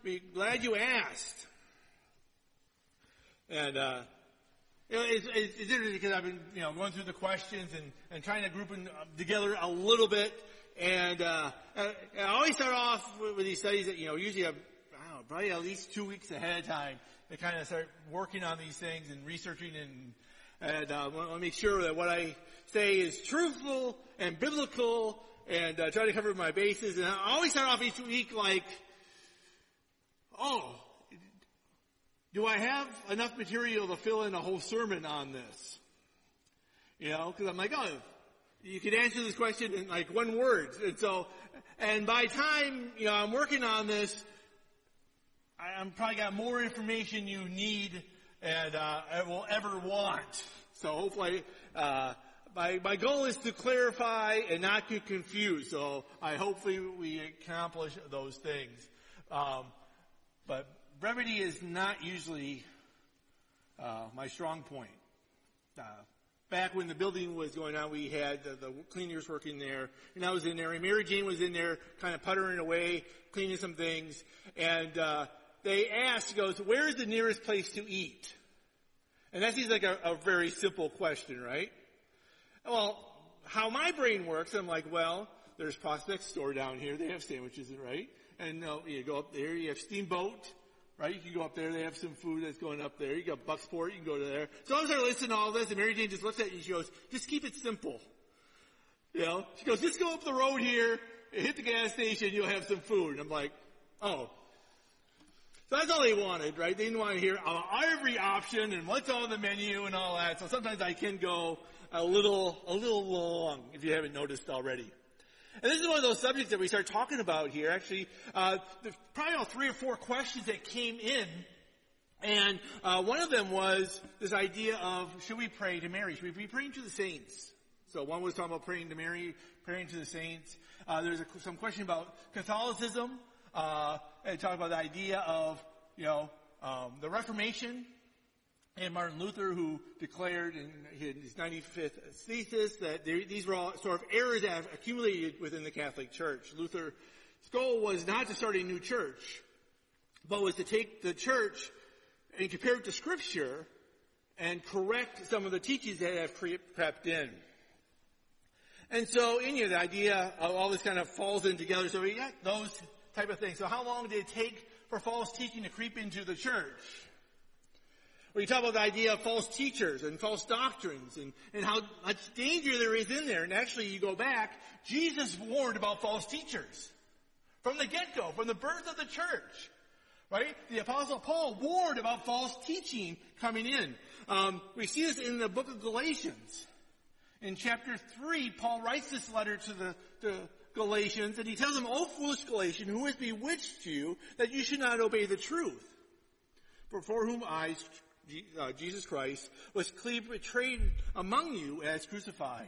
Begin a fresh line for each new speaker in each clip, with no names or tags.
be glad you asked. And it's interesting because I've been going through the questions and trying to group them together a little bit. And I always start off with these studies that usually probably at least 2 weeks ahead of time to kind of start working on these things and researching and want to make sure that what I say is truthful and biblical and try to cover my bases. And I always start off each week like, do I have enough material to fill in a whole sermon on this? Because I'm like, you could answer this question in like one word. And by the time, I'm working on this, I'm probably got more information you need and will ever want. So hopefully, my goal is to clarify and not get confused. So hopefully we accomplish those things. But brevity is not usually my strong point. Back when the building was going on, we had the cleaners working there, and I was in there, and Mary Jane was in there kind of puttering away, cleaning some things, and they asked, she goes, where is the nearest place to eat? And that seems like a very simple question, right? Well, how my brain works, I'm like, well, there's Prospect Store down here, they have sandwiches, right? And you go up there, you have Steamboat, right? You can go up there. They have some food that's going up there. You got Bucksport. You can go to there. So I was there listening to all this, and Mary Jane just looks at you and she goes, just keep it simple. She goes, just go up the road here, hit the gas station, you'll have some food. And I'm like, oh. So that's all they wanted, right? They didn't want to hear every option and what's on the menu and all that. So sometimes I can go a little long, if you haven't noticed already. And this is one of those subjects that we start talking about here. Actually, there's probably about 3 or 4 questions that came in. And one of them was this idea of, should we pray to Mary? Should we be praying to the saints? So one was talking about praying to Mary, praying to the saints. There's some question about Catholicism. And talking about the idea of, the Reformation. And Martin Luther, who declared in his 95th thesis that these were all sort of errors that have accumulated within the Catholic Church. Luther's goal was not to start a new church, but was to take the church and compare it to Scripture and correct some of the teachings that have crept in. And so, the idea of all this kind of falls in together. So we got those type of things. So how long did it take for false teaching to creep into the church? We talk about the idea of false teachers and false doctrines and how much danger there is in there. And actually, you go back, Jesus warned about false teachers from the get-go, from the birth of the church. Right? The Apostle Paul warned about false teaching coming in. We see this in the book of Galatians. In chapter 3, Paul writes this letter to the Galatians, and he tells them, O foolish Galatians, who has bewitched you that you should not obey the truth? For whom I, Jesus Christ, was clearly betrayed among you as crucified.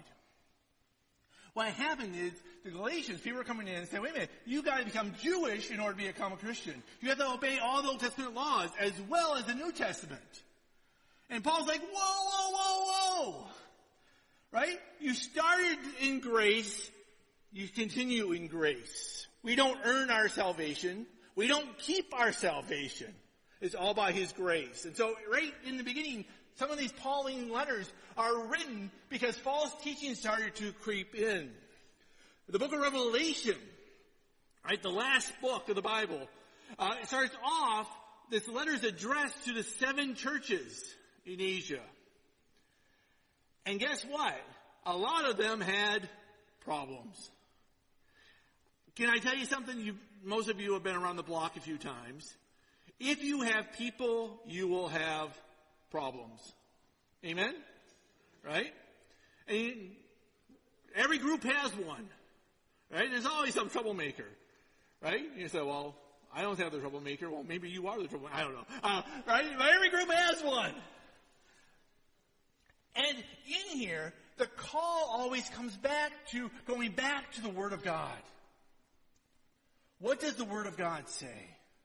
What happened is the Galatians, people were coming in and saying, wait a minute, you got to become Jewish in order to become a Christian. You have to obey all the Old Testament laws as well as the New Testament. And Paul's like, whoa. Right? You started in grace, you continue in grace. We don't earn our salvation. We don't keep our salvation. It's all by His grace. And so right in the beginning, some of these Pauline letters are written because false teaching started to creep in. The book of Revelation, right, the last book of the Bible, it starts off, this letter is addressed to the 7 churches in Asia. And guess what? A lot of them had problems. Can I tell you something? Most of you have been around the block a few times. If you have people, you will have problems. Amen? Right? And every group has one. Right? There's always some troublemaker. Right? You say, well, I don't have the troublemaker. Well, maybe you are the troublemaker. I don't know. Right? But every group has one. And in here, the call always comes back to going back to the Word of God. What does the Word of God say?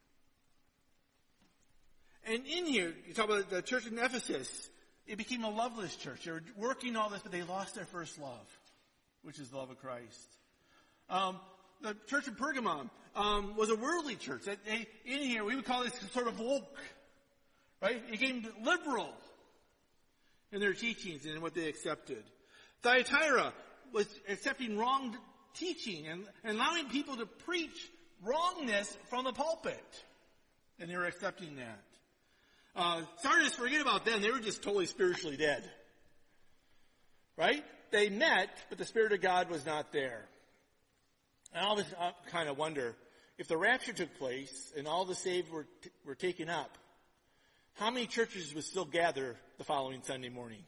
And in here, you talk about the church in Ephesus. It became a loveless church. They were working all this, but they lost their first love, which is the love of Christ. the church in Pergamum was a worldly church. In here, we would call this sort of woke, right? It became liberal in their teachings and in what they accepted. Thyatira was accepting wrong teaching and allowing people to preach wrongness from the pulpit. And they were accepting that. Sardis, forget about them. They were just totally spiritually dead. Right? They met, but the Spirit of God was not there. And I always kind of wonder, if the rapture took place and all the saved were taken up, how many churches would still gather the following Sunday morning?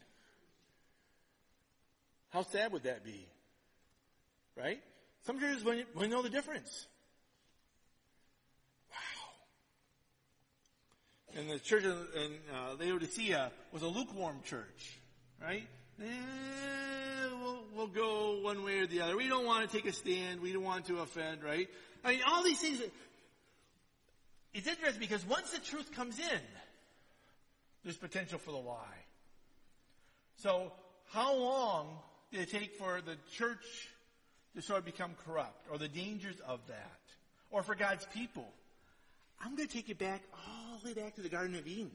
How sad would that be? Right? Some churches wouldn't know the difference. Wow. And the church in Laodicea was a lukewarm church. Right? We'll go one way or the other. We don't want to take a stand. We don't want to offend, right? I mean, all these things. It's interesting because once the truth comes in, there's potential for the lie. So, how long did it take for the church to sort of become corrupt, or the dangers of that, or for God's people? I'm going to take it back all the way back to the Garden of Eden,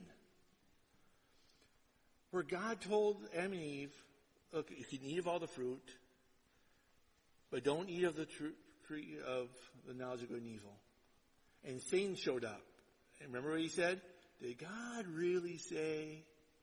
where God told Adam and Eve, look, you can eat of all the fruit, but don't eat of the tree of the knowledge of good and evil. And Satan showed up. And remember what he said? Did God really say?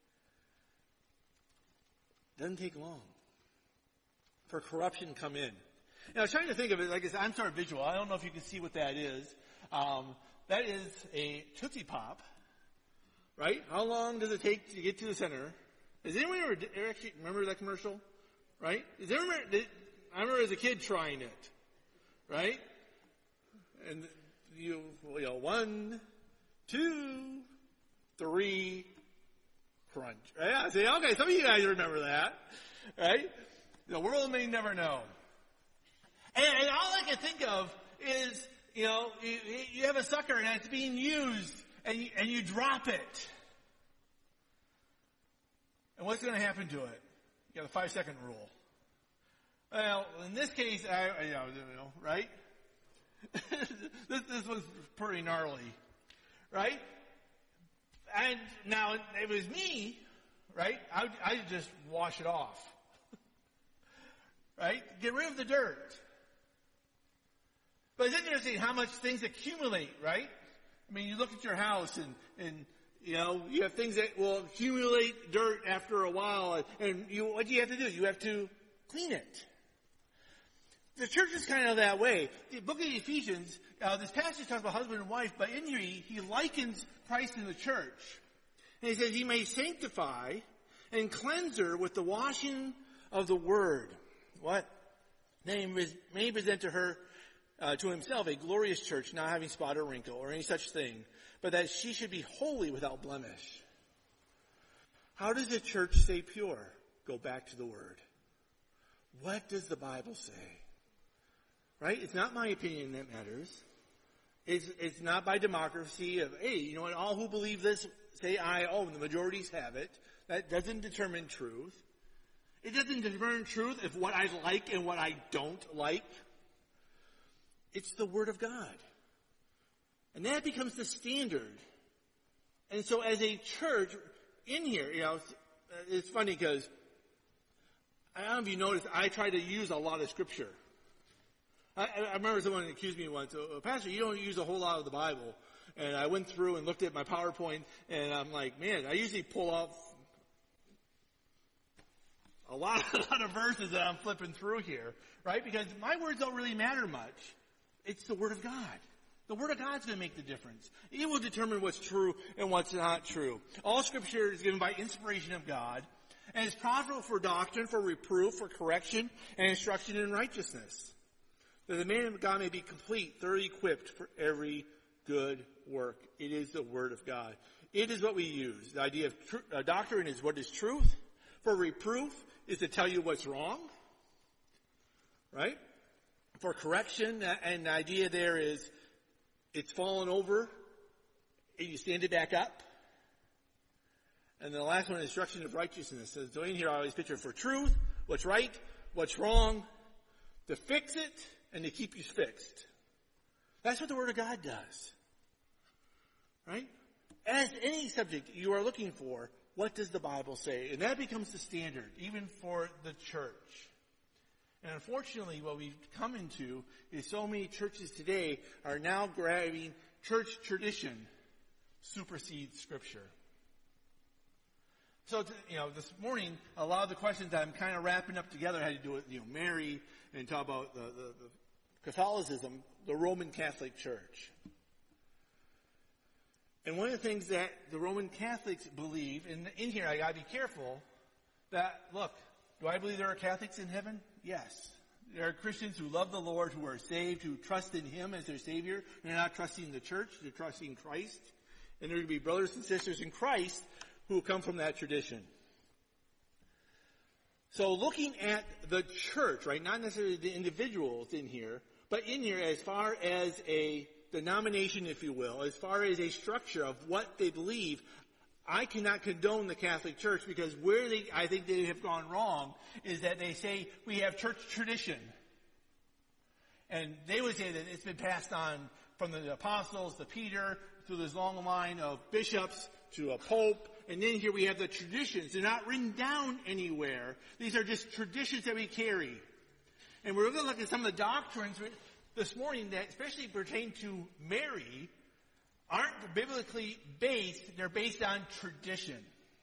Doesn't take long for corruption to come in. Now, I was trying to think of it, like I said, I'm sort of visual. I don't know if you can see what that is. That is a Tootsie Pop, right? How long does it take to get to the center? Does anyone ever actually remember that commercial? Right? I remember as a kid trying it. Right? And you know, 1, 2, 3, crunch. Right? I say, okay, some of you guys remember that. Right? The world may never know. And all I can think of is, you know, you have a sucker and it's being used and you drop it. And what's going to happen to it? You got a 5-second rule. Well, in this case, right? this was pretty gnarly, right? And now, if it was me, right, I'd just wash it off. Right? Get rid of the dirt. But it's interesting how much things accumulate, right? I mean, you look at your house and you know, you have things that will accumulate dirt after a while, and what do you have to do? You have to clean it. The church is kind of that way. The book of Ephesians, this passage talks about husband and wife, but in here he likens Christ in the church. And he says, he may sanctify and cleanse her with the washing of the word. What? Then he may present to her, to himself, a glorious church, not having spot or wrinkle or any such thing, but that she should be holy without blemish. How does the church stay pure? Go back to the Word. What does the Bible say? Right? It's not my opinion that matters. It's not by democracy of, hey, you know what, all who believe this say aye, oh, and the majorities have it. That doesn't determine truth. It doesn't determine truth of what I like and what I don't like. It's the Word of God. And that becomes the standard. And so as a church in here, you know, it's funny because, I don't know if you noticed, I try to use a lot of Scripture. I remember someone accused me once, Pastor, you don't use a whole lot of the Bible. And I went through and looked at my PowerPoint, and I'm like, man, I usually pull out a lot of verses that I'm flipping through here, right? Because my words don't really matter much. It's the Word of God. The Word of God's going to make the difference. It will determine what's true and what's not true. All Scripture is given by inspiration of God, and is profitable for doctrine, for reproof, for correction, and instruction in righteousness, that the man of God may be complete, thoroughly equipped for every good work. It is the Word of God. It is what we use. The idea of doctrine is what is truth. For reproof is to tell you what's wrong, right? For correction, and the idea there is it's fallen over, and you stand it back up. And the last one, instruction of righteousness. So in here I always picture for truth, what's right, what's wrong, to fix it, and to keep you fixed. That's what the Word of God does. Right? As any subject you are looking for, what does the Bible say? And that becomes the standard, even for the church. And unfortunately, what we've come into is so many churches today are now grabbing church tradition supersedes Scripture. So, this morning, a lot of the questions I'm kind of wrapping up together had to do with, Mary, and talk about the Catholicism, the Roman Catholic Church. And one of the things that the Roman Catholics believe, and in here I gotta be careful, that, look, do I believe there are Catholics in heaven? Yes. There are Christians who love the Lord, who are saved, who trust in Him as their Savior. They're not trusting the church, they're trusting Christ. And there are going to be brothers and sisters in Christ who come from that tradition. So looking at the church, right, not necessarily the individuals in here, but in here as far as a denomination, if you will, as far as a structure of what they believe, I cannot condone the Catholic Church, because where I think they have gone wrong is that they say we have church tradition. And they would say that it's been passed on from the apostles to Peter through this long line of bishops to a pope. And then here we have the traditions. They're not written down anywhere. These are just traditions that we carry. And we're going to look at some of the doctrines this morning that especially pertain to Mary aren't biblically based. They're based on tradition.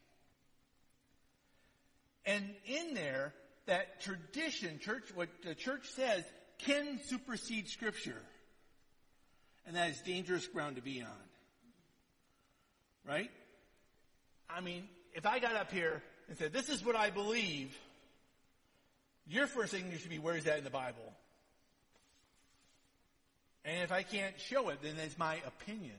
And in there, that tradition, what the church says, can supersede Scripture. And that is dangerous ground to be on. Right? I mean, if I got up here and said, this is what I believe, your first thing should be, where is that in the Bible? And if I can't show it, then it's my opinion.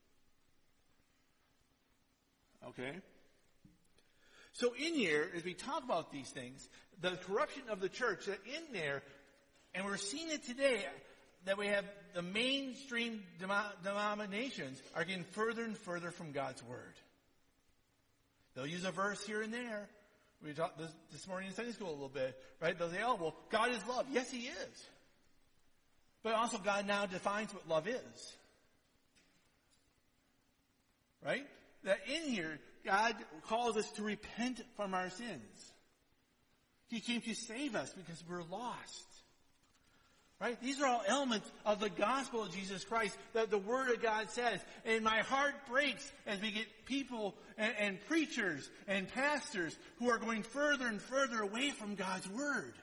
Okay? So in here, as we talk about these things, the corruption of the church, that in there, and we're seeing it today, that we have the mainstream denominations are getting further and further from God's Word. They'll use a verse here and there. We talked this morning in Sunday school a little bit, right? They'll say, oh, well, God is love. Yes, He is. But also God now defines what love is. Right? That in here, God calls us to repent from our sins. He came to save us because we're lost. Right? These are all elements of the gospel of Jesus Christ that the Word of God says. And my heart breaks as we get people and preachers and pastors who are going further and further away from God's Word.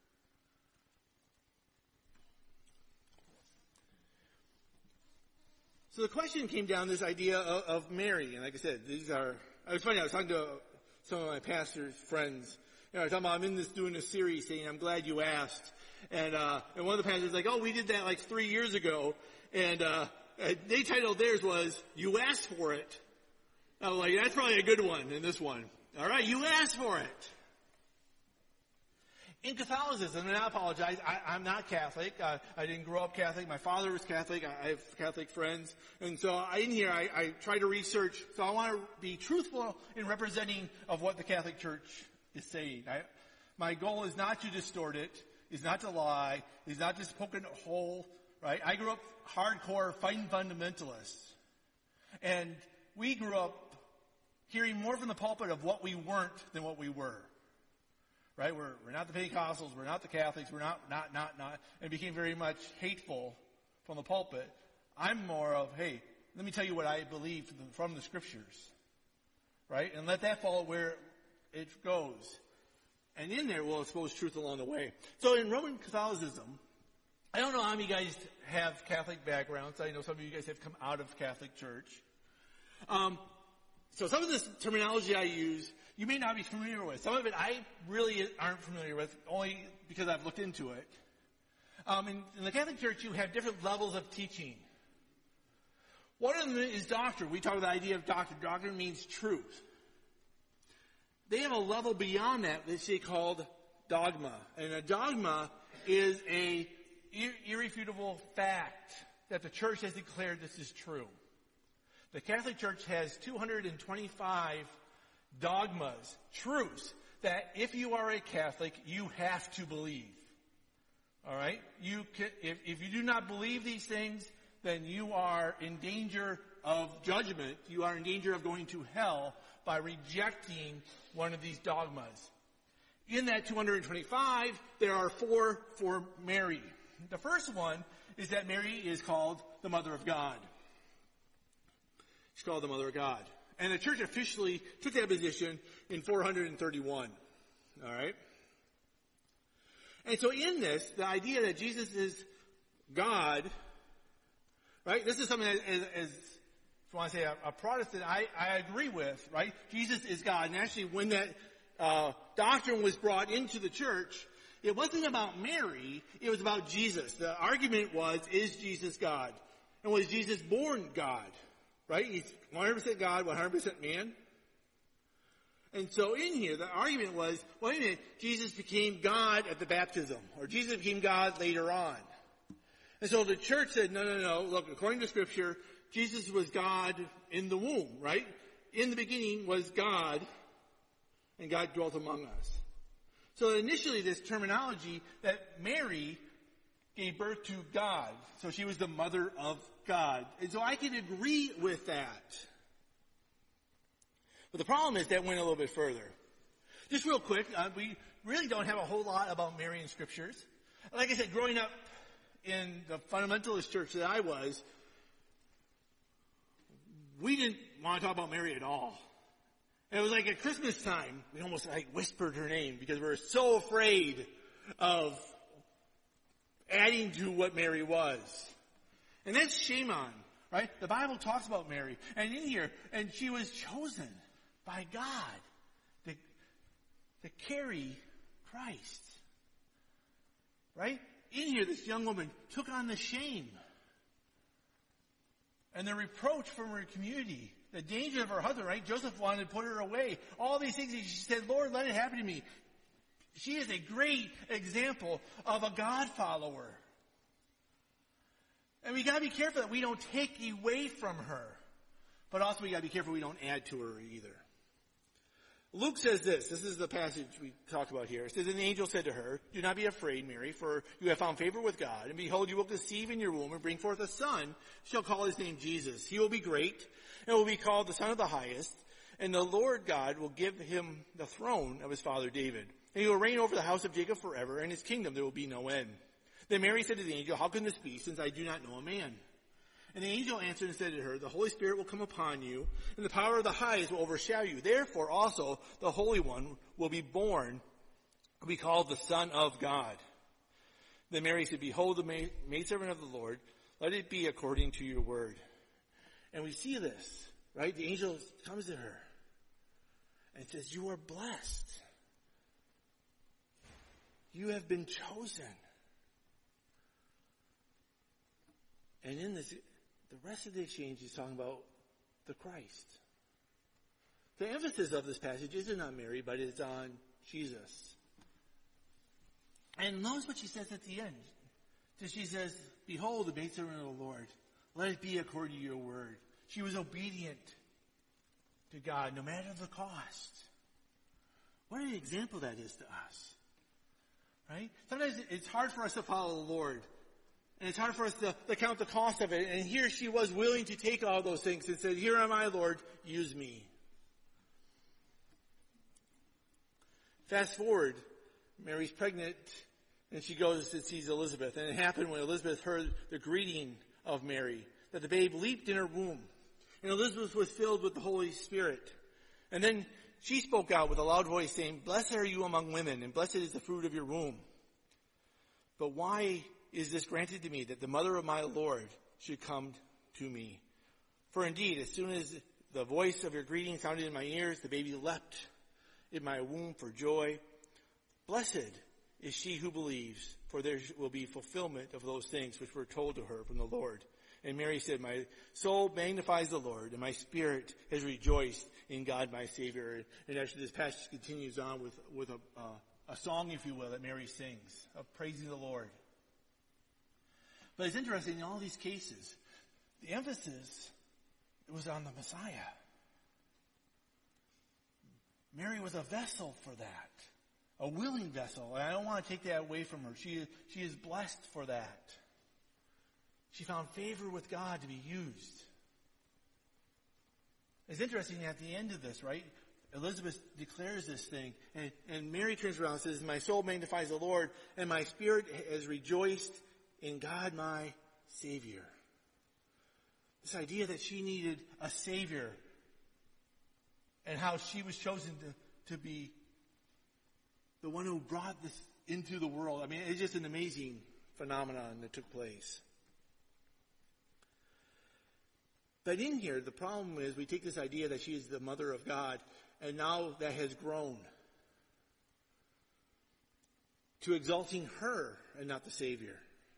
So the question came down this idea of Mary. And like I said, I was talking to some of my pastor's friends. I was talking about, doing this series saying, I'm glad you asked. And one of the pastors was like, oh, we did that like 3 years ago. And they titled theirs was, You Asked for It. I was like, that's probably a good one in this one. All right, you asked for it. In Catholicism, and I apologize, I'm not Catholic. I didn't grow up Catholic. My father was Catholic. I have Catholic friends. And so in here, I try to research. So I want to be truthful in representing of what the Catholic Church is saying. My goal is not to distort it, is not to lie, is not just poking a hole, right? I grew up hardcore fighting fundamentalists. And we grew up hearing more from the pulpit of what we weren't than what we were. Right? We're not the Pentecostals, we're not the Catholics, we're not, and became very much hateful from the pulpit. I'm more of, hey, let me tell you what I believe from the Scriptures. Right? And let that follow where it goes. And in there, we'll expose truth along the way. So in Roman Catholicism, I don't know how many of you guys have Catholic backgrounds. I know some of you guys have come out of Catholic Church. So some of this terminology I use, you may not be familiar with. Some of it I really aren't familiar with, only because I've looked into it. In the Catholic Church, you have different levels of teaching. One of them is doctrine. We talk about the idea of doctrine. Doctrine means truth. They have a level beyond that they called dogma. And a dogma is a irrefutable fact that the church has declared this is true. The Catholic Church has 225 dogmas, truths, that if you are a Catholic, you have to believe. All right? If you do not believe these things, then you are in danger of judgment. You are in danger of going to hell by rejecting one of these dogmas. In that 225, there are 4 for Mary. The first one is that Mary is called the Mother of God. She's called the Mother of God. And the church officially took that position in 431. All right? And so in this, the idea that Jesus is God, right? This is something that, as if you want to say a Protestant, I agree with, right? Jesus is God. And actually, when that doctrine was brought into the church, it wasn't about Mary, it was about Jesus. The argument was, is Jesus God? And was Jesus born God? Right? He's 100% God, 100% man. And so in here, the argument was, wait a minute, Jesus became God at the baptism, or Jesus became God later on. And so the church said, no, look, according to Scripture, Jesus was God in the womb, right? In the beginning was God, and God dwelt among us. So initially this terminology that Mary gave birth to God, so she was the mother of God. And so I can agree with that. But the problem is that went a little bit further. Just real quick, we really don't have a whole lot about Mary in Scriptures. Like I said, growing up in the fundamentalist church that I was, we didn't want to talk about Mary at all. And it was like at Christmas time, we almost like whispered her name because we were so afraid of adding to what Mary was. And that's shame on, right? The Bible talks about Mary. And in here, and she was chosen by God to carry Christ. Right? In here, this young woman took on the shame and the reproach from her community, the danger of her husband, right? Joseph wanted to put her away. All these things, she said, Lord, let it happen to me. She is a great example of a God follower. And we gotta be careful that we don't take away from her. But also we gotta be careful we don't add to her either. Luke says this is the passage we talked about here. It says, and the angel said to her, do not be afraid, Mary, for you have found favor with God. And behold, you will conceive in your womb and bring forth a son. You shall call his name Jesus. He will be great and will be called the Son of the Highest. And the Lord God will give him the throne of his father David. And he will reign over the house of Jacob forever, and his kingdom there will be no end. Then Mary said to the angel, how can this be, since I do not know a man? And the angel answered and said to her, the Holy Spirit will come upon you, and the power of the highest will overshadow you. Therefore also the Holy One will be born, will be called the Son of God. Then Mary said, behold, the maidservant of the Lord, let it be according to your word. And we see this, right? The angel comes to her and says, you are blessed. You have been chosen. And in this, the rest of the exchange is talking about the Christ. The emphasis of this passage isn't on Mary, but it's on Jesus. And notice what she says at the end. So she says, behold, the maidservant of the Lord, let it be according to your word. She was obedient to God, no matter the cost. What an example that is to us. Right? Sometimes it's hard for us to follow the Lord. And it's hard for us to count the cost of it. And here she was willing to take all those things and said, here am I, Lord, use me. Fast forward, Mary's pregnant, and she goes and sees Elizabeth. And it happened when Elizabeth heard the greeting of Mary, that the babe leaped in her womb. And Elizabeth was filled with the Holy Spirit. And then she spoke out with a loud voice, saying, blessed are you among women, and blessed is the fruit of your womb. But why is this granted to me, that the mother of my Lord should come to me? For indeed, as soon as the voice of your greeting sounded in my ears, the baby leapt in my womb for joy. Blessed is she who believes, for there will be fulfillment of those things which were told to her from the Lord. And Mary said, my soul magnifies the Lord, and my spirit has rejoiced in God my Savior. And actually this passage continues on with a song, if you will, that Mary sings of praising the Lord. But it's interesting, in all these cases, the emphasis was on the Messiah. Mary was a vessel for that. a willing vessel. And I don't want to take that away from her. She is blessed for that. She found favor with God to be used. It's interesting at the end of this, right? Elizabeth declares this thing, and Mary turns around and says, my soul magnifies the Lord, and my spirit has rejoiced in God my Savior. This idea that she needed a Savior, and how she was chosen to be the one who brought this into the world. I mean, it's just an amazing phenomenon that took place. But in here, the problem is we take this idea that she is the mother of God, and now that has grown to exalting her and not the Savior.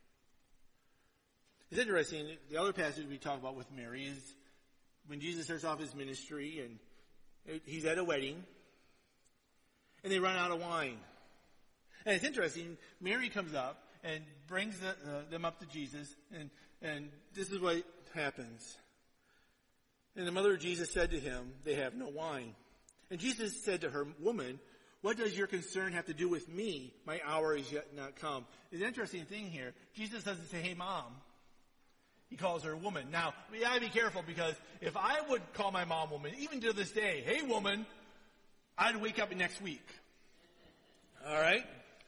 It's interesting, the other passage we talk about with Mary is when Jesus starts off his ministry, and he's at a wedding, and they run out of wine. And it's interesting, Mary comes up and brings them up to Jesus, and this is what happens. And the mother of Jesus said to him, they have no wine. And Jesus said to her, woman, what does your concern have to do with me? My hour is yet not come. It's an interesting thing here. Jesus doesn't say, hey, mom. He calls her woman. Now, we gotta be careful, because if I would call my mom woman, even to this day, hey, woman, I'd wake up next week. All right?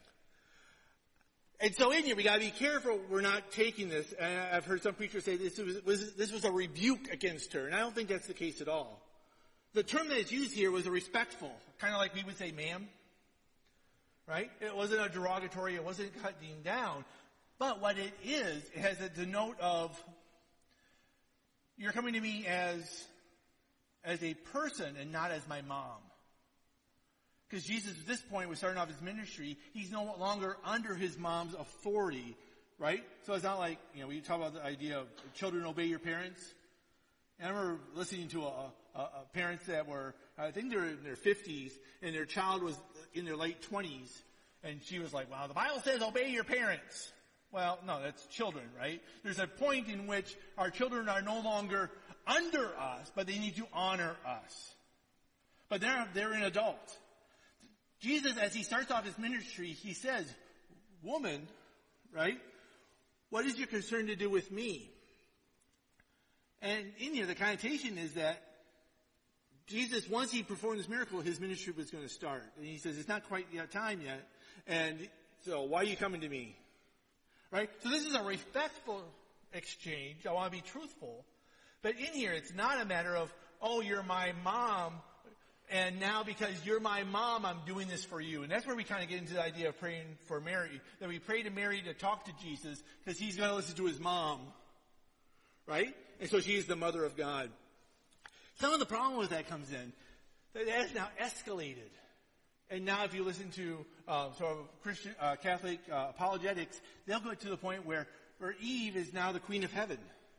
And so in here, we gotta be careful we're not taking this. And I've heard some preachers say this was a rebuke against her. And I don't think that's the case at all. The term that is used here was a respectful, kind of like we would say ma'am. Right? It wasn't a derogatory, it wasn't cutting down. But what it is, it has a denote of, you're coming to me as a person and not as my mom. Because Jesus at this point was starting off his ministry, he's no longer under his mom's authority, right? So it's not like, we talk about the idea of children obey your parents. And I remember listening to parents that were, I think they were in their 50s, and their child was in their late 20s, and she was like, well, the Bible says obey your parents. Well, no, that's children, right? There's a point in which our children are no longer under us, but they need to honor us. But they're an adult. Jesus, as he starts off his ministry, he says, woman, right? What is your concern to do with me? And in here, the connotation is that Jesus, once he performed this miracle, his ministry was going to start. And he says, it's not quite time yet. And so why are you coming to me? Right? So this is a respectful exchange. I want to be truthful. But in here, it's not a matter of, oh, you're my mom, and now because you're my mom, I'm doing this for you. And that's where we kind of get into the idea of praying for Mary. That we pray to Mary to talk to Jesus because he's going to listen to his mom. Right? And so she is the mother of God. Some of the problem with that comes in, that it has now escalated. And now if you listen to sort of Christian, Catholic apologetics, they'll go to the point where Eve is now the queen of heaven.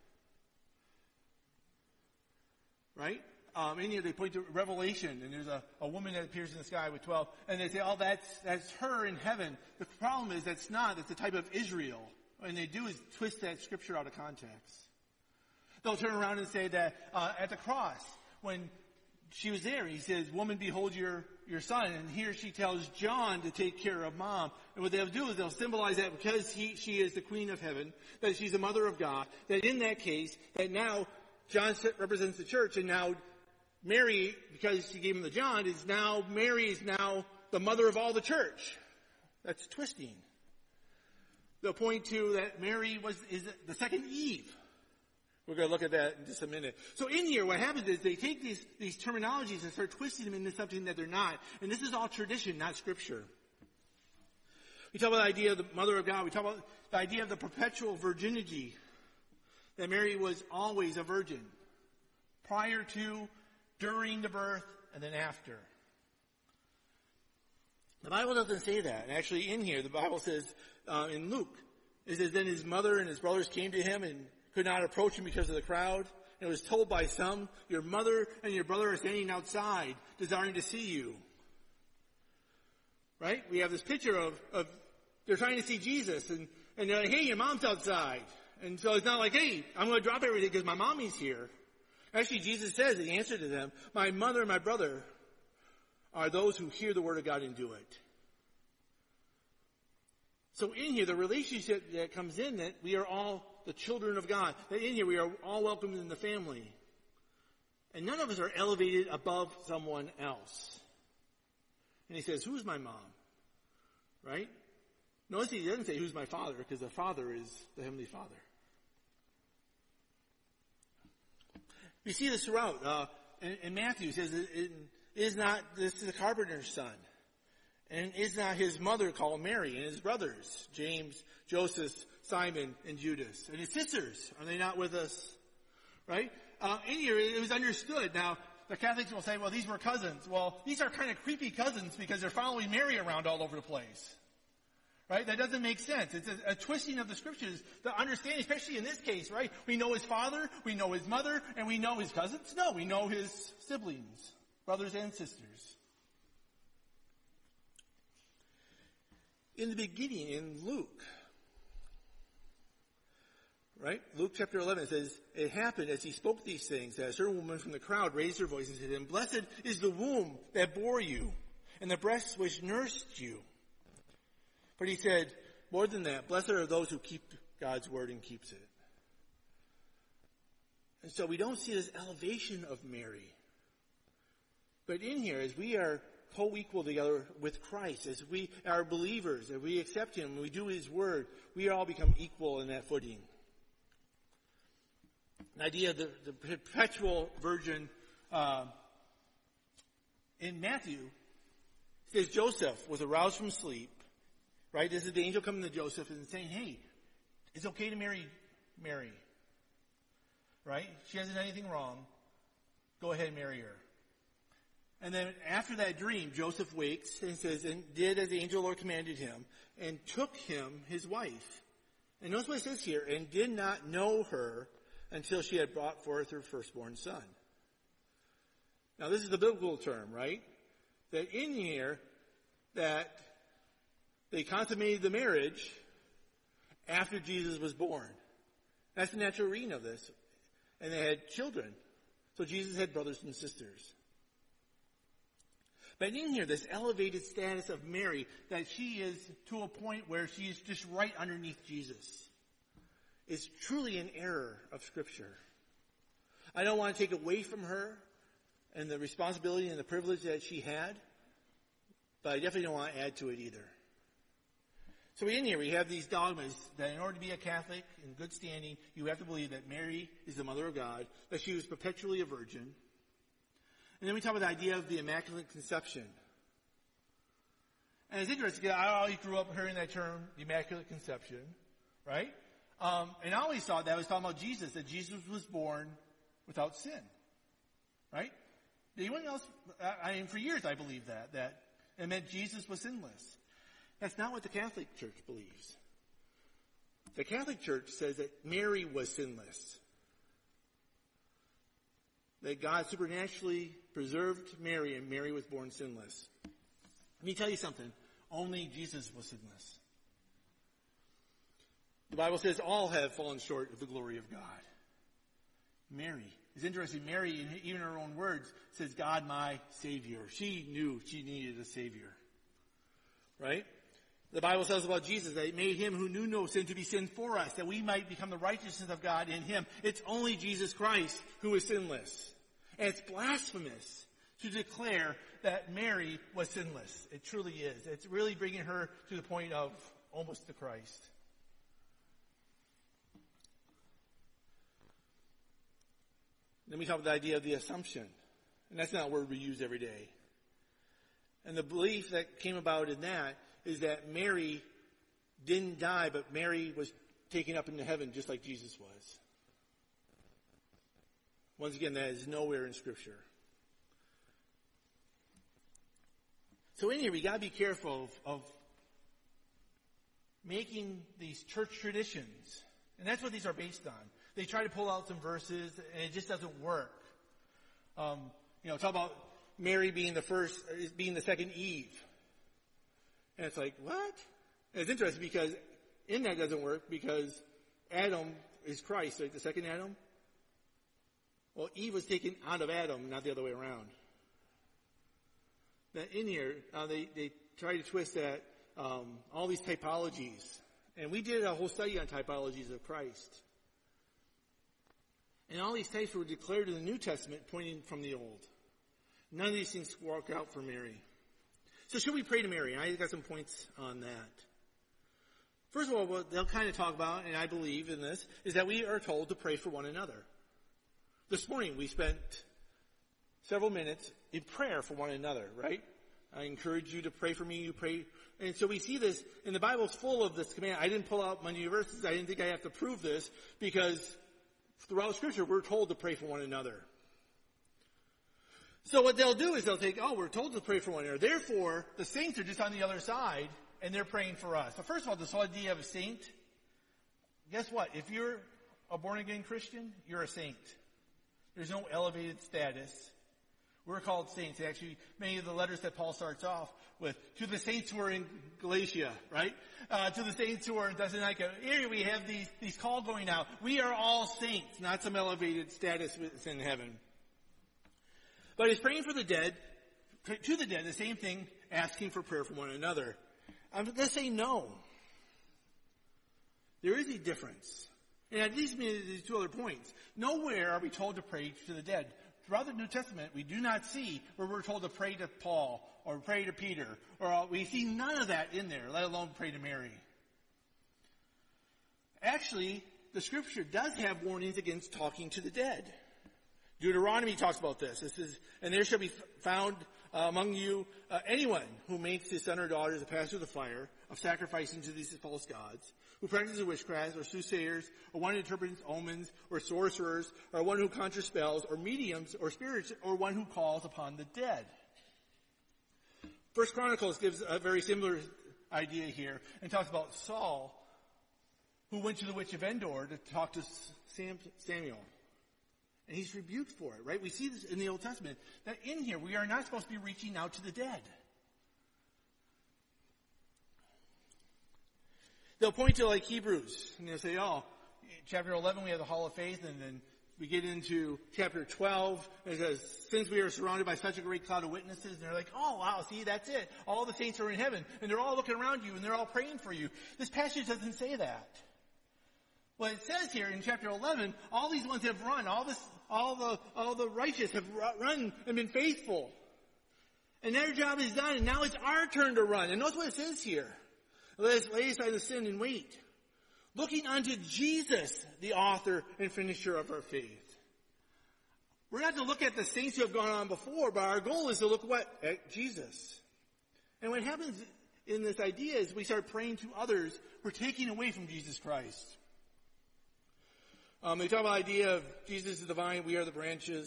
Right? In here they point to Revelation, and there's a woman that appears in the sky with 12, and they say, oh, that's her in heaven. The problem is that's not. It's the type of Israel. And they do is twist that scripture out of context. They'll turn around and say that at the cross, when she was there, he says, woman, behold your son. And here she tells John to take care of mom. And what they'll do is they'll symbolize that because she is the queen of heaven, that she's the mother of God, that in that case, that now John represents the church, and now Mary, because she gave him the John, Mary is now the mother of all the church. That's twisting. They'll point to that Mary is the second Eve. We're going to look at that in just a minute. So in here, what happens is they take these terminologies and start twisting them into something that they're not. And this is all tradition, not scripture. We talk about the idea of the mother of God. We talk about the idea of the perpetual virginity. That Mary was always a virgin. Prior to, during the birth, and then after. The Bible doesn't say that. And actually in here, the Bible says in Luke, it says, then his mother and his brothers came to him and could not approach him because of the crowd. And it was told by some, your mother and your brother are standing outside, desiring to see you. Right? We have this picture of they're trying to see Jesus, and they're like, hey, your mom's outside. And so it's not like, hey, I'm going to drop everything because my mommy's here. Actually, Jesus says, in answer to them, my mother and my brother are those who hear the word of God and do it. So in here, the relationship that comes in, that we are all the children of God. That in here, we are all welcomed in the family. And none of us are elevated above someone else. And he says, who's my mom? Right? Notice he doesn't say, who's my father? Because the Father is the Heavenly Father. We see this throughout. In Matthew, it says, is not this the carpenter's son? And is not his mother called Mary, and his brothers, James, Joseph, Simon, and Judas? And his sisters, are they not with us? Right? In here, it was understood. Now, the Catholics will say, well, these were cousins. Well, these are kind of creepy cousins because they're following Mary around all over the place. Right? That doesn't make sense. It's a twisting of the scriptures to understand, especially in this case, right? We know his father, we know his mother, and we know his cousins? No, we know his siblings, brothers and sisters. In the beginning, in Luke, right? Luke chapter 11 says, it happened as he spoke these things, that a certain woman from the crowd raised her voice and said to him, blessed is the womb that bore you, and the breasts which nursed you. But he said, more than that, blessed are those who keep God's word and keeps it. And so we don't see this elevation of Mary. But in here, as we are co-equal together with Christ, as we are believers, as we accept him, we do his word, we all become equal in that footing. An idea of the perpetual virgin in Matthew says Joseph was aroused from sleep. Right? This is the angel coming to Joseph and saying, hey, it's okay to marry Mary. Right? She hasn't done anything wrong. Go ahead and marry her. And then after that dream, Joseph wakes and says, and did as the angel Lord commanded him, and took him his wife. And notice what it says here, and did not know her until she had brought forth her firstborn son. Now this is the biblical term, right? That in here, that they consummated the marriage after Jesus was born. That's the natural reading of this. And they had children. So Jesus had brothers and sisters. But in here, this elevated status of Mary, that she is to a point where she is just right underneath Jesus, is truly an error of Scripture. I don't want to take away from her and the responsibility and the privilege that she had, but I definitely don't want to add to it either. So in here, we have these dogmas that in order to be a Catholic in good standing, you have to believe that Mary is the Mother of God, that she was perpetually a virgin. And then we talk about the idea of the Immaculate Conception. And it's interesting, I always grew up hearing that term, the Immaculate Conception, right? And I always thought that was talking about Jesus, that Jesus was born without sin, right? Anyone else? I mean, for years I believed that it meant Jesus was sinless. That's not what the Catholic Church believes. The Catholic Church says that Mary was sinless. That God supernaturally preserved Mary, and Mary was born sinless. Let me tell you something. Only Jesus was sinless. The Bible says all have fallen short of the glory of God. Mary. It's interesting. Mary, even in her own words, says, God, my Savior. She knew she needed a Savior. Right? The Bible says about Jesus that he made him who knew no sin to be sin for us, that we might become the righteousness of God in him. It's only Jesus Christ who is sinless. And it's blasphemous to declare that Mary was sinless. It truly is. It's really bringing her to the point of almost to Christ. Then we talk about the idea of the Assumption. And that's not a word we use every day. And the belief that came about in that is that Mary didn't die, but Mary was taken up into heaven just like Jesus was. Once again, that is nowhere in Scripture. So in here, we got to be careful of making these church traditions. And that's what these are based on. They try to pull out some verses, and it just doesn't work. Talk about Mary being the second Eve. And it's like, what? And it's interesting because in that doesn't work because Adam is Christ, right? The second Adam. Well, Eve was taken out of Adam, not the other way around. Now in here, they try to twist that all these typologies. And we did a whole study on typologies of Christ. And all these types were declared in the New Testament, pointing from the Old. None of these things work out for Mary. So should we pray to Mary? I got some points on that. First of all, what they'll kind of talk about, and I believe in this, is that we are told to pray for one another. This morning we spent several minutes in prayer for one another, right? I encourage you to pray for me, you pray. And so we see this, and the Bible's full of this command. I didn't pull out many verses. I didn't think I have to prove this, because throughout Scripture we're told to pray for one another. So what they'll do is they'll take, we're told to pray for one another. Therefore, the saints are just on the other side, and they're praying for us. So first of all, this whole idea of a saint, guess what? If you're a born-again Christian, you're a saint. There's no elevated status. We're called saints. Actually, many of the letters that Paul starts off with, to the saints who are in Galatia, right? To the saints who are in Thessalonica. Here we have these calls going out. We are all saints, not some elevated status in heaven. But he's praying for the dead, to the dead, the same thing, asking for prayer for one another. I'm going to say no. There is a difference. And at least these two other points. Nowhere are we told to pray to the dead. Throughout the New Testament, we do not see where we're told to pray to Paul or pray to Peter. Or we see none of that in there, let alone pray to Mary. Actually, the Scripture does have warnings against talking to the dead. Deuteronomy talks about this. This is, and there shall be found among you anyone who makes his son or daughter to pass through the fire of sacrificing to these false gods, who practices witchcraft, or soothsayers, or one who interprets omens, or sorcerers, or one who conjures spells, or mediums, or spirits, or one who calls upon the dead. First Chronicles gives a very similar idea here, and talks about Saul, who went to the witch of Endor to talk to Samuel. And he's rebuked for it, right? We see this in the Old Testament, that in here we are not supposed to be reaching out to the dead. They'll point to like Hebrews, and they'll say, chapter 11 we have the Hall of Faith, and then we get into chapter 12, and it says, since we are surrounded by such a great cloud of witnesses, and they're like, oh wow, see, that's it. All the saints are in heaven, and they're all looking around you, and they're all praying for you. This passage doesn't say that. What it says here in chapter 11, all these ones have run, all the righteous have run and been faithful. And their job is done, and now it's our turn to run. And notice what it says here. Let us lay aside the sin and wait, looking unto Jesus, the author and finisher of our faith. We're not to look at the saints who have gone on before, but our goal is to look at Jesus. And what happens in this idea is we start praying to others who are taking away from Jesus Christ. They talk about the idea of Jesus is the vine, we are the branches.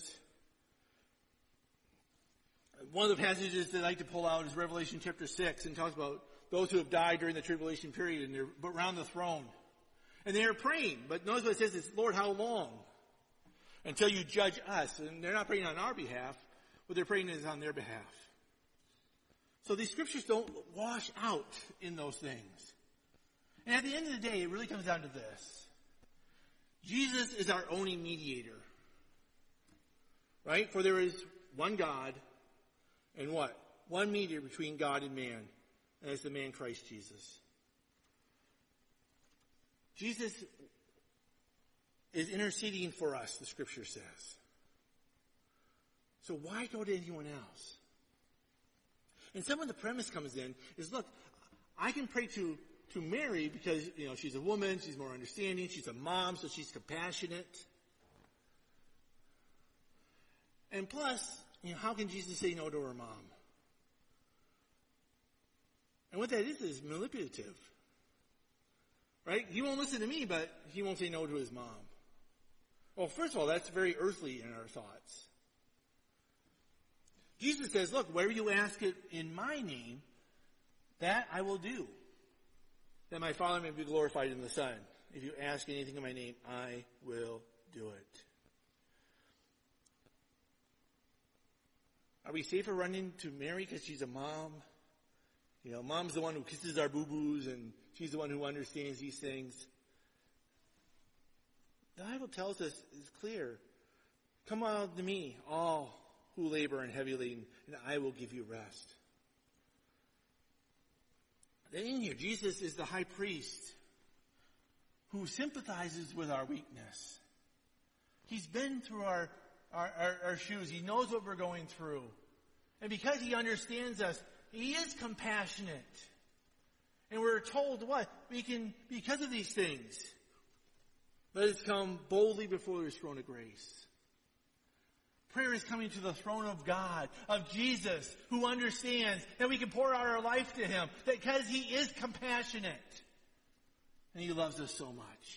One of the passages that I like to pull out is Revelation chapter 6, and talks about those who have died during the tribulation period, and they're around the throne. And they are praying, but notice what it says is, Lord, how long? Until you judge us. And they're not praying on our behalf, but they're praying is on their behalf. So these scriptures don't wash out in those things. And at the end of the day, it really comes down to this. Jesus is our only mediator. Right? For there is one God, and what? One mediator between God and man, and it's the man Christ Jesus. Jesus is interceding for us, the scripture says. So why go to anyone else? And some of the premise comes in is, look, I can pray to Mary because, she's a woman, she's more understanding, she's a mom, so she's compassionate. And plus, how can Jesus say no to her mom? And what that is manipulative. Right? He won't listen to me, but he won't say no to his mom. Well, first of all, that's very earthly in our thoughts. Jesus says, look, wherever you ask it in my name, that I will do, that my Father may be glorified in the Son. If you ask anything in my name, I will do it. Are we safer running to Mary because she's a mom? Mom's the one who kisses our boo-boos, and she's the one who understands these things. The Bible tells us, it's clear, come out to me, all who labor and heavy laden, and I will give you rest. Then in here, Jesus is the high priest who sympathizes with our weakness. He's been through our shoes. He knows what we're going through. And because he understands us, he is compassionate. And we're told what? We can, because of these things, let us come boldly before his throne of grace. Prayer is coming to the throne of God, of Jesus, who understands that we can pour out our life to him, because he is compassionate. And he loves us so much.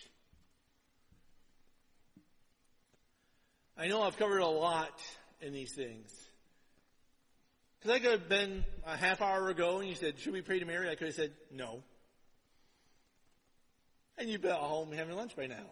I know I've covered a lot in these things. Because I could have been a half hour ago and you said, should we pray to Mary? I could have said, no. And you'd be at home having lunch by now.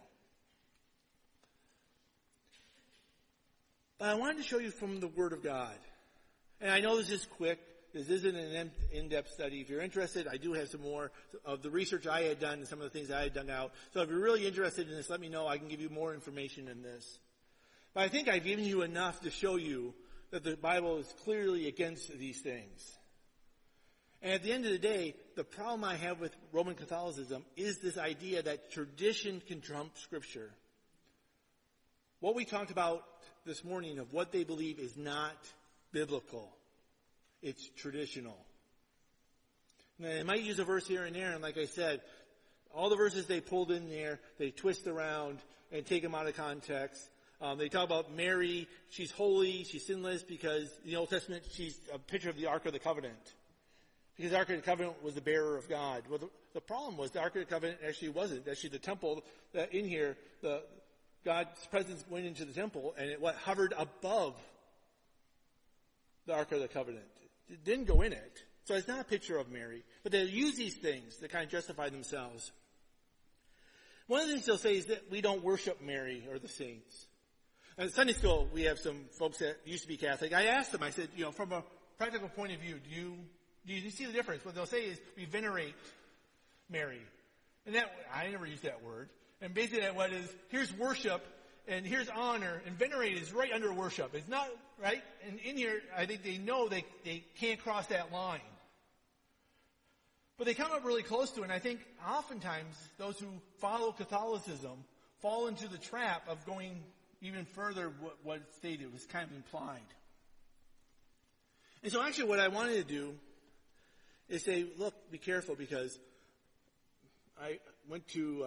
But I wanted to show you from the Word of God. And I know this is quick. This isn't an in-depth study. If you're interested, I do have some more of the research I had done and some of the things I had done out. So if you're really interested in this, let me know. I can give you more information in this. But I think I've given you enough to show you that the Bible is clearly against these things. And at the end of the day, the problem I have with Roman Catholicism is this idea that tradition can trump Scripture. What we talked about this morning of what they believe is not biblical. It's traditional. Now, they might use a verse here and there, and like I said, all the verses they pulled in there, they twist around and take them out of context. They talk about Mary, she's holy, she's sinless, because in the Old Testament she's a picture of the Ark of the Covenant. Because the Ark of the Covenant was the bearer of God. Well, the problem was the Ark of the Covenant actually wasn't. Actually, the temple, that in here, God's presence went into the temple, and it hovered above the Ark of the Covenant. It didn't go in it. So it's not a picture of Mary. But they use these things to kind of justify themselves. One of the things they'll say is that we don't worship Mary or the saints. At Sunday school, we have some folks that used to be Catholic. I asked them, I said, from a practical point of view, do you see the difference? What they'll say is, we venerate Mary. And that, I never used that word. And basically that word is, here's worship, and here's honor, and venerate is right under worship. It's not, right? And in here, I think they know they can't cross that line. But they come up really close to it, and I think oftentimes those who follow Catholicism fall into the trap of going even further what it stated was kind of implied. And so actually what I wanted to do is say, look, be careful, because I went to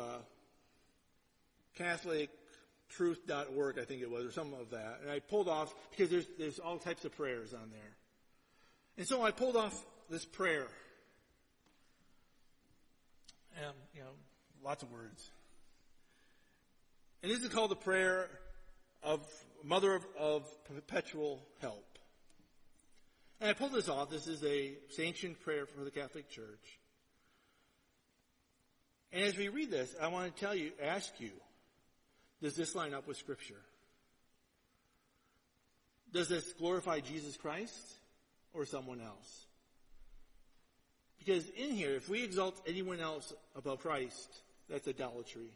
CatholicTruth.org, I think it was, or something of that, and I pulled off, because there's all types of prayers on there. And so I pulled off this prayer. And, lots of words. And this is called the prayer of Mother of Perpetual Help. And I pulled this off. This is a sanctioned prayer for the Catholic Church. And as we read this, I want to ask you, does this line up with Scripture? Does this glorify Jesus Christ or someone else? Because in here, if we exalt anyone else above Christ, that's idolatry.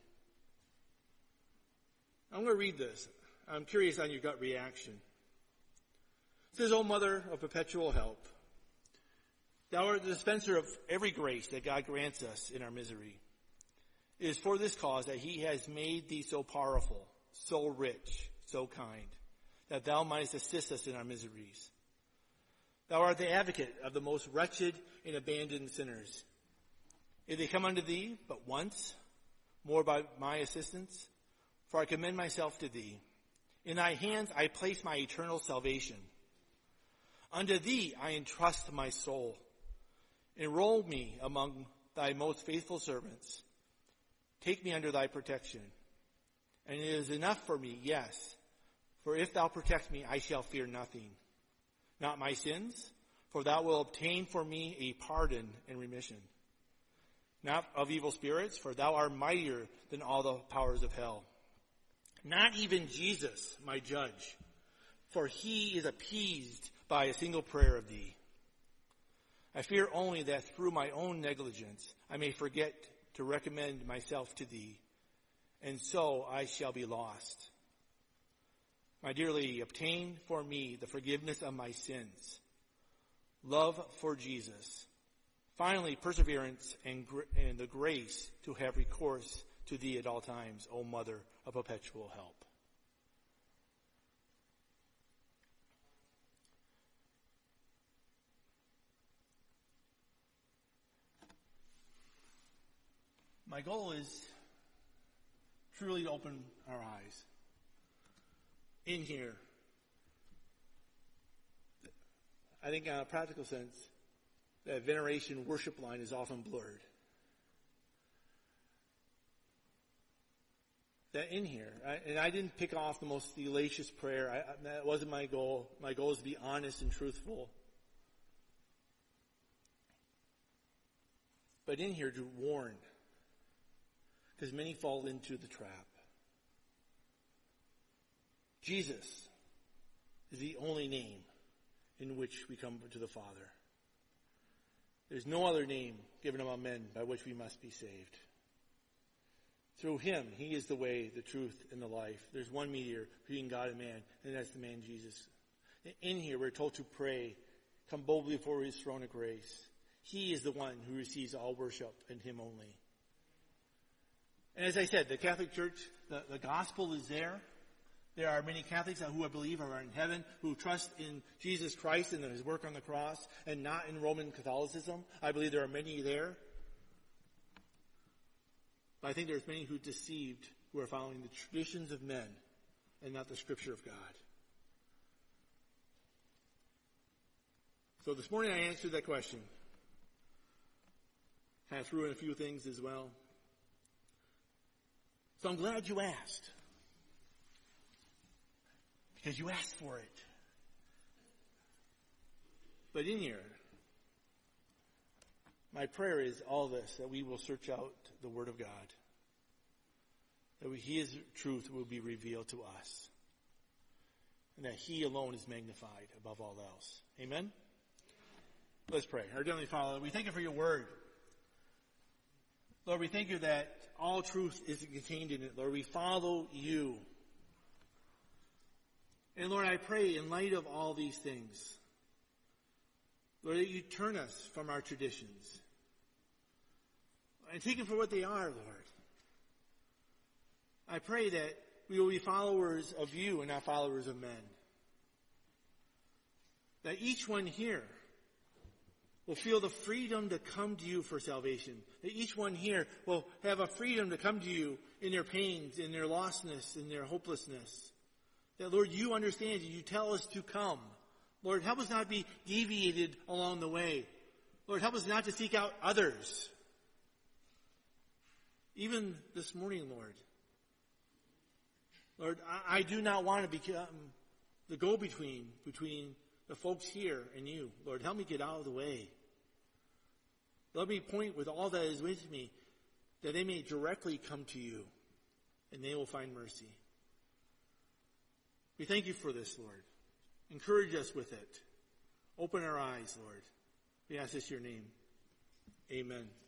I'm going to read this. I'm curious on your gut reaction. It says, O Mother of Perpetual Help, thou art the dispenser of every grace that God grants us in our misery. It is for this cause that he has made thee so powerful, so rich, so kind, that thou mightest assist us in our miseries. Thou art the advocate of the most wretched and abandoned sinners. If they come unto thee but once, more by my assistance, for I commend myself to thee. In thy hands I place my eternal salvation. Unto thee I entrust my soul. Enroll me among thy most faithful servants. Take me under thy protection. And it is enough for me, yes, for if thou protect me, I shall fear nothing. Not my sins, for thou wilt obtain for me a pardon and remission. Not of evil spirits, for thou art mightier than all the powers of hell. Not even Jesus, my judge, for he is appeased by a single prayer of thee. I fear only that through my own negligence I may forget to recommend myself to thee, and so I shall be lost. My dear lady, obtain for me the forgiveness of my sins, love for Jesus, Finally, perseverance and the grace to have recourse to thee at all times, O Mother of perpetual help. My goal is truly to open our eyes. In here, I think in a practical sense, that veneration worship line is often blurred. That in here, and I didn't pick off the most salacious prayer. That wasn't my goal. My goal is to be honest and truthful. But in here to warn, because many fall into the trap. Jesus is the only name in which we come to the Father. There's no other name given among men by which we must be saved. Through him, he is the way, the truth, and the life. There's one mediator between God and man, and that's the man Jesus. In here, we're told to pray, come boldly before his throne of grace. He is the one who receives all worship, and him only. And as I said, the Catholic Church, the gospel is there. There are many Catholics who I believe are in heaven, who trust in Jesus Christ and his work on the cross, and not in Roman Catholicism. I believe there are many there. But I think there's many who are deceived, who are following the traditions of men and not the Scripture of God. So this morning I answered that question. Kind of threw in a few things as well. So I'm glad you asked. Because you asked for it. But in here, my prayer is all this, that we will search out the Word of God. That His truth will be revealed to us. And that He alone is magnified above all else. Amen? Let's pray. Our Heavenly Father, we thank you for your Word. Lord, we thank you that all truth is contained in it. Lord, we follow you. And Lord, I pray in light of all these things, Lord, that you turn us from our traditions and take them for what they are, Lord. I pray that we will be followers of you and not followers of men. That each one here will feel the freedom to come to you for salvation. That each one here will have a freedom to come to you in their pains, in their lostness, in their hopelessness. That, Lord, you understand and you tell us to come. Lord, help us not be deviated along the way. Lord, help us not to seek out others. Even this morning, Lord. Lord, I do not want to become the go-between between the folks here and you. Lord, help me get out of the way. Let me point with all that is with me that they may directly come to you and they will find mercy. We thank you for this, Lord. Encourage us with it. Open our eyes, Lord. We ask this in your name. Amen.